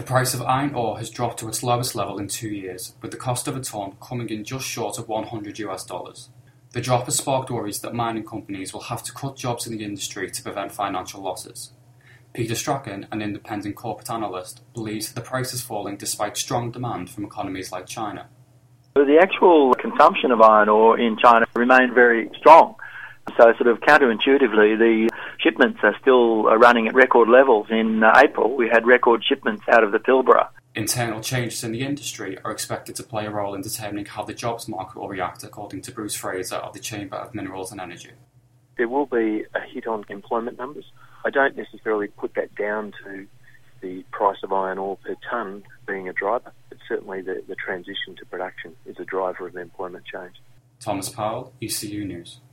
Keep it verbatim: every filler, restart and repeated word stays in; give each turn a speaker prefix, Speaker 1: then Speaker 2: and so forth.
Speaker 1: price of iron ore has dropped to its lowest level in two years, with the cost of a tonne coming in just short of one hundred US dollars. The drop has sparked worries that mining companies will have to cut jobs in the industry to prevent financial losses. Peter Strachan, an independent corporate analyst, believes that the price is falling despite strong demand from economies like China.
Speaker 2: The actual consumption of iron ore in China remained very strong. So sort of counterintuitively, the shipments are still running at record levels. In uh, April, we had record shipments out of the Pilbara.
Speaker 1: Internal changes in the industry are expected to play a role in determining how the jobs market will react, according to Bruce Fraser of the Chamber of Minerals and Energy.
Speaker 3: There will be a hit on employment numbers. I don't necessarily put that down to the price of iron ore per tonne being a driver, but certainly the, the transition to production is a driver of employment change.
Speaker 1: Thomas Powell, E C U News.